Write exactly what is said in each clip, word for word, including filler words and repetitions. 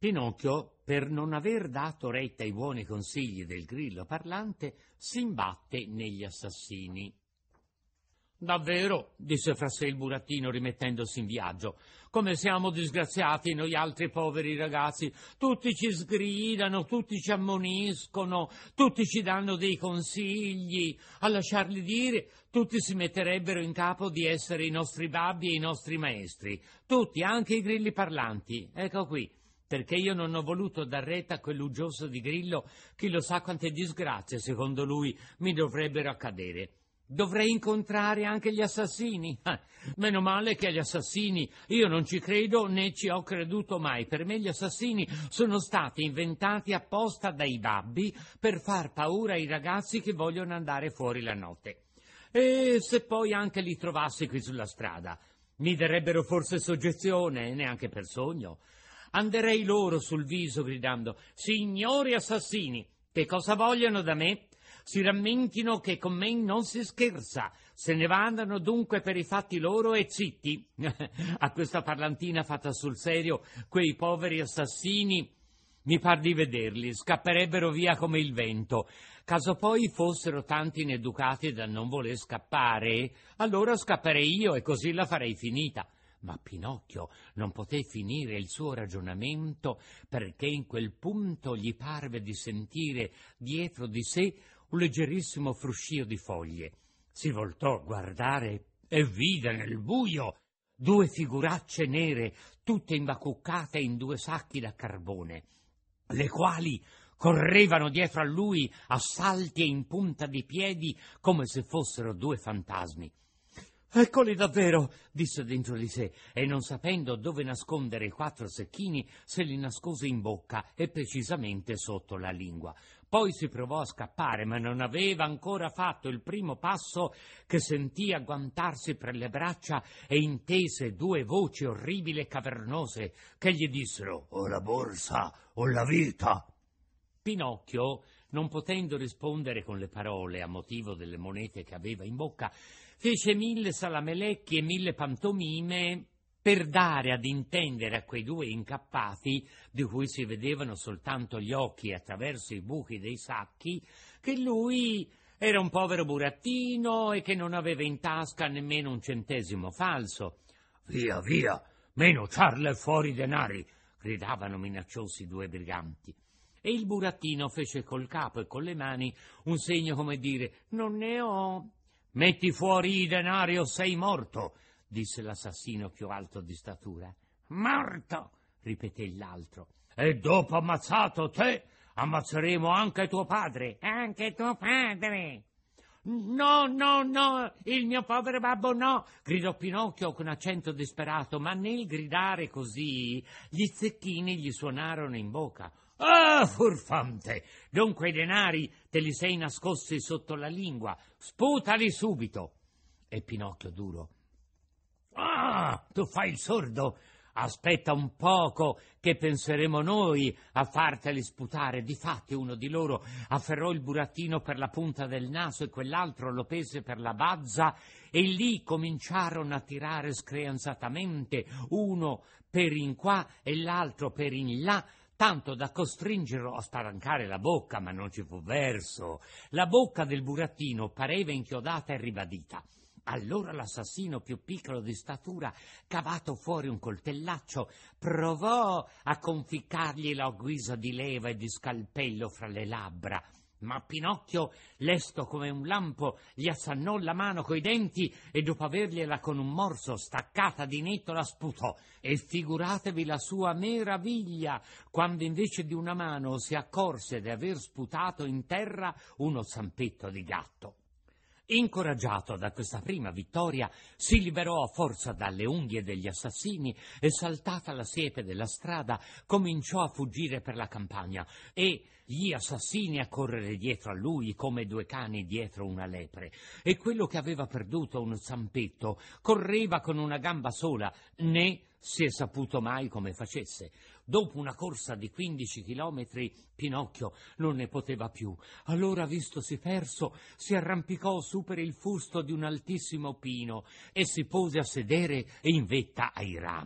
Pinocchio, per non aver dato retta ai buoni consigli del grillo parlante, s'imbatte negli assassini. «Davvero», disse fra sé il burattino rimettendosi in viaggio, «come siamo disgraziati noi altri poveri ragazzi, tutti ci sgridano, tutti ci ammoniscono, tutti ci danno dei consigli, a lasciarli dire tutti si metterebbero in capo di essere i nostri babbi e i nostri maestri, tutti, anche i grilli parlanti, ecco qui, perché io non ho voluto dar retta a quell'uggioso di grillo, chi lo sa quante disgrazie, secondo lui, mi dovrebbero accadere. Dovrei incontrare anche gli assassini. Eh, meno male che agli assassini io non ci credo né ci ho creduto mai. Per me gli assassini sono stati inventati apposta dai babbi per far paura ai ragazzi che vogliono andare fuori la notte. E se poi anche li trovassi qui sulla strada, mi darebbero forse soggezione, neanche per sogno. Anderei loro sul viso gridando: «Signori assassini, che cosa vogliono da me? Si rammentino che con me non si scherza, se ne vadano dunque per i fatti loro e zitti». A questa parlantina fatta sul serio, quei poveri assassini, mi par di vederli, scapperebbero via come il vento. Caso poi fossero tanti ineducati da non voler scappare, allora scapperei io e così la farei finita. Ma Pinocchio non poté finire il suo ragionamento, perché in quel punto gli parve di sentire dietro di sé un leggerissimo fruscio di foglie. Si voltò a guardare e vide nel buio due figuracce nere, tutte imbacuccate in due sacchi da carbone, le quali correvano dietro a lui a salti e in punta di piedi come se fossero due fantasmi. «Eccoli davvero», disse dentro di sé, e non sapendo dove nascondere i quattro secchini se li nascose in bocca e precisamente sotto la lingua. Poi si provò a scappare, ma non aveva ancora fatto il primo passo che sentì agguantarsi per le braccia e intese due voci orribili e cavernose che gli dissero: «O la borsa o la vita». Pinocchio, non potendo rispondere con le parole a motivo delle monete che aveva in bocca, fece mille salamelecchi e mille pantomime per dare ad intendere a quei due incappati, di cui si vedevano soltanto gli occhi attraverso i buchi dei sacchi, che lui era un povero burattino e che non aveva in tasca nemmeno un centesimo falso. «Via, via, meno ciarla e fuori i denari!» gridavano minacciosi i due briganti. E il burattino fece col capo e con le mani un segno come dire: «Non ne ho». «Metti fuori i denari o sei morto», disse l'assassino più alto di statura. «Morto», ripeté l'altro. «E dopo ammazzato te, ammazzeremo anche tuo padre». «Anche tuo padre». «No, no, no, il mio povero babbo no», gridò Pinocchio con accento disperato, ma nel gridare così gli zecchini gli suonarono in bocca. «Ah, furfante! Dunque i denari te li sei nascosti sotto la lingua, sputali subito!» E Pinocchio duro: «Ah, tu fai il sordo? Aspetta un poco che penseremo noi a farteli sputare». Difatti uno di loro afferrò il burattino per la punta del naso e quell'altro lo pese per la bazza, e lì cominciarono a tirare screanzatamente, uno per in qua e l'altro per in là, tanto da costringerlo a spalancare la bocca, ma non ci fu verso. La bocca del burattino pareva inchiodata e ribadita. Allora l'assassino più piccolo di statura, cavato fuori un coltellaccio, provò a conficcarglielo a guisa di leva e di scalpello fra le labbra. Ma Pinocchio, lesto come un lampo, gli assannò la mano coi denti e dopo avergliela con un morso staccata di netto la sputò. E figuratevi la sua meraviglia quando invece di una mano si accorse di aver sputato in terra uno zampetto di gatto. Incoraggiato da questa prima vittoria, si liberò a forza dalle unghie degli assassini e, saltata la siepe della strada, cominciò a fuggire per la campagna e gli assassini a correre dietro a lui come due cani dietro una lepre. E quello che aveva perduto un zampetto correva con una gamba sola, né si è saputo mai come facesse. Dopo una corsa di quindici chilometri, Pinocchio non ne poteva più. Allora, vistosi perso, si arrampicò su per il fusto di un altissimo pino e si pose a sedere in vetta ai rami.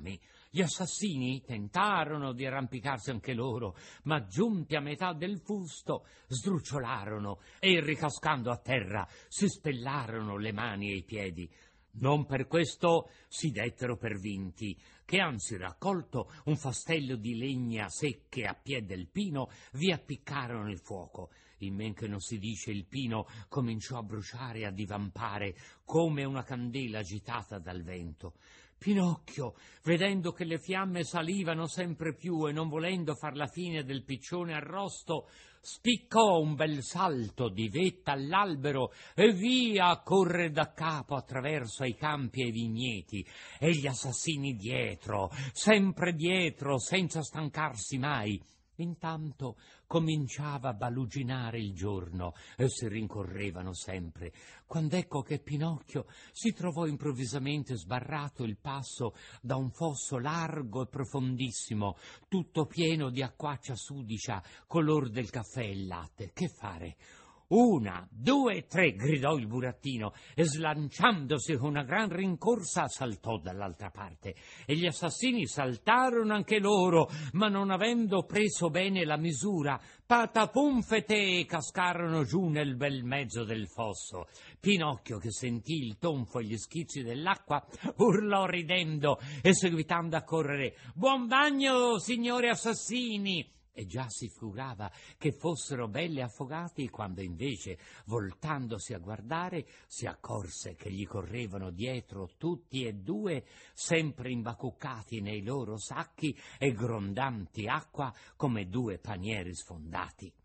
Gli assassini tentarono di arrampicarsi anche loro, ma giunti a metà del fusto sdrucciolarono e, ricascando a terra, si spellarono le mani e i piedi. Non per questo si dettero per vinti, che anzi, raccolto un fastello di legna secche a piè del pino, vi appiccarono il fuoco. In men che non si dice, il pino cominciò a bruciare e a divampare come una candela agitata dal vento. Pinocchio, vedendo che le fiamme salivano sempre più e non volendo far la fine del piccione arrosto, spiccò un bel salto di vetta all'albero e via a correre da capo attraverso ai campi e ai vigneti, e gli assassini dietro, sempre dietro, senza stancarsi mai. Intanto cominciava a baluginare il giorno e si rincorrevano sempre, quando ecco che Pinocchio si trovò improvvisamente sbarrato il passo da un fosso largo e profondissimo, tutto pieno di acquaccia sudicia, color del caffè e il latte. Che fare? Una, due, tre, gridò il burattino e, slanciandosi con una gran rincorsa, saltò dall'altra parte, e gli assassini saltarono anche loro, ma non avendo preso bene la misura, patapumfete, cascarono giù nel bel mezzo del fosso. Pinocchio, che sentì il tonfo e gli schizzi dell'acqua, urlò ridendo e seguitando a correre: «Buon bagno, signori assassini!» E già si figurava che fossero belli affogati, quando invece, voltandosi a guardare, si accorse che gli correvano dietro tutti e due, sempre imbacuccati nei loro sacchi e grondanti acqua come due panieri sfondati.